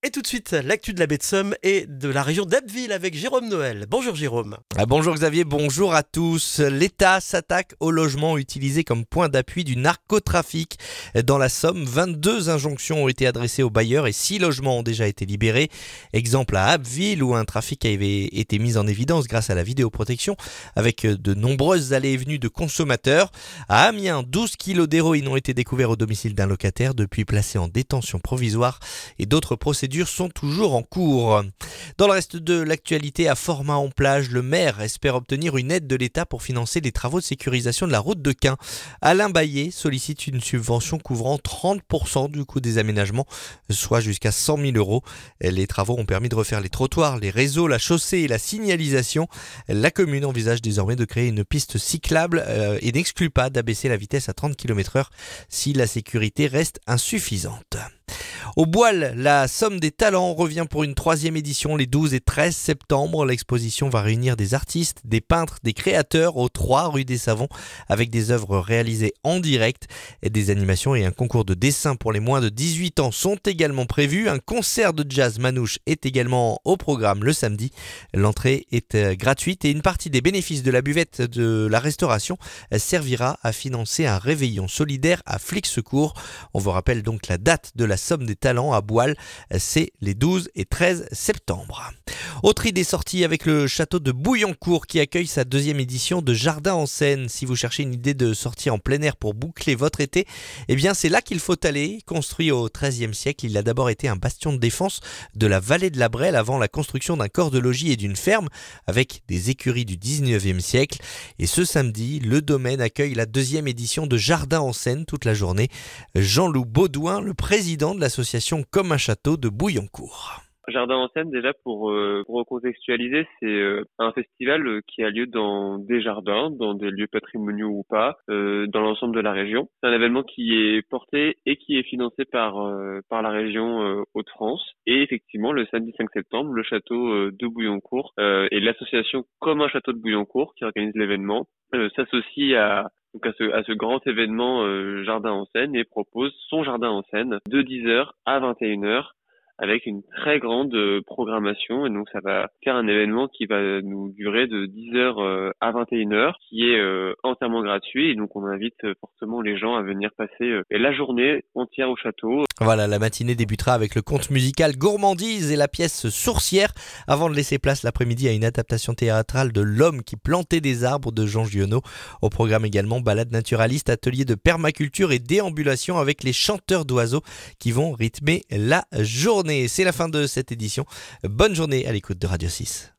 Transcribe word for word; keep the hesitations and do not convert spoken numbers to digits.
Et tout de suite, l'actu de la baie de Somme et de la région d'Abbeville avec Jérôme Noël. Bonjour Jérôme. Ah, bonjour Xavier, bonjour à tous. L'État s'attaque au logement utilisé comme point d'appui du narcotrafic. Dans la Somme, vingt-deux injonctions ont été adressées aux bailleurs et six logements ont déjà été libérés. Exemple à Abbeville où un trafic avait été mis en évidence grâce à la vidéoprotection avec de nombreuses allées et venues de consommateurs. À Amiens, douze kilos d'héroïne ont été découverts au domicile d'un locataire depuis placé en détention provisoire et d'autres procédures sont toujours en cours. Dans le reste de l'actualité, à Format-en-Plage, le maire espère obtenir une aide de l'État pour financer les travaux de sécurisation de la route de Quin. Alain Baillet sollicite une subvention couvrant trente pour cent du coût des aménagements, soit jusqu'à cent mille euros. Les travaux ont permis de refaire les trottoirs, les réseaux, la chaussée et la signalisation. La commune envisage désormais de créer une piste cyclable et n'exclut pas d'abaisser la vitesse à trente kilomètres heure si la sécurité reste insuffisante. Au Boil, la Somme des Talents revient pour une troisième édition les douze et treize septembre. L'exposition va réunir des artistes, des peintres, des créateurs aux trois rue des Savons avec des œuvres réalisées en direct. Et des animations et un concours de dessin pour les moins de dix-huit ans sont également prévus. Un concert de jazz manouche est également au programme le samedi. L'entrée est gratuite et une partie des bénéfices de la buvette de la restauration servira à financer un réveillon solidaire à Flic Secours. On vous rappelle donc la date de la Somme des Talents à Boil, c'est les douze et treize septembre. Autre idée sortie avec le château de Bouillancourt qui accueille sa deuxième édition de Jardin en Seine. Si vous cherchez une idée de sortie en plein air pour boucler votre été, eh bien c'est là qu'il faut aller. Construit au treizième siècle, il a d'abord été un bastion de défense de la vallée de la Brelle avant la construction d'un corps de logis et d'une ferme avec des écuries du dix-neuvième siècle. Et ce samedi, le domaine accueille la deuxième édition de Jardin en Seine toute la journée. Jean-Loup Baudouin, le président de l'association Comme un château de Bouillancourt. Jardin en Seine, déjà pour, euh, pour recontextualiser, c'est euh, un festival euh, qui a lieu dans des jardins, dans des lieux patrimoniaux ou pas, euh, dans l'ensemble de la région. C'est un événement qui est porté et qui est financé par euh, par la région euh, Hauts-de-France. Et effectivement, le samedi cinq septembre, le château euh, de Bouillancourt euh, et l'association Comme un château de Bouillancourt qui organise l'événement euh, s'associe à donc à ce, à ce grand événement euh, Jardin en Seine et propose son Jardin en Seine de dix heures à vingt et une heures avec une très grande euh, programmation. Et donc ça va faire un événement qui va nous durer de dix heures euh, à vingt et une heures, qui est euh, entièrement gratuit. Et donc on invite euh, fortement les gens à venir passer euh, la journée entière au château. Voilà, la matinée débutera avec le conte musical Gourmandise et la pièce Sourcière, avant de laisser place l'après-midi à une adaptation théâtrale de L'homme qui plantait des arbres de Jean Giono. Au programme également balade naturaliste, atelier de permaculture et déambulation avec les chanteurs d'oiseaux qui vont rythmer la journée. C'est la fin de cette édition. Bonne journée à l'écoute de Radio six.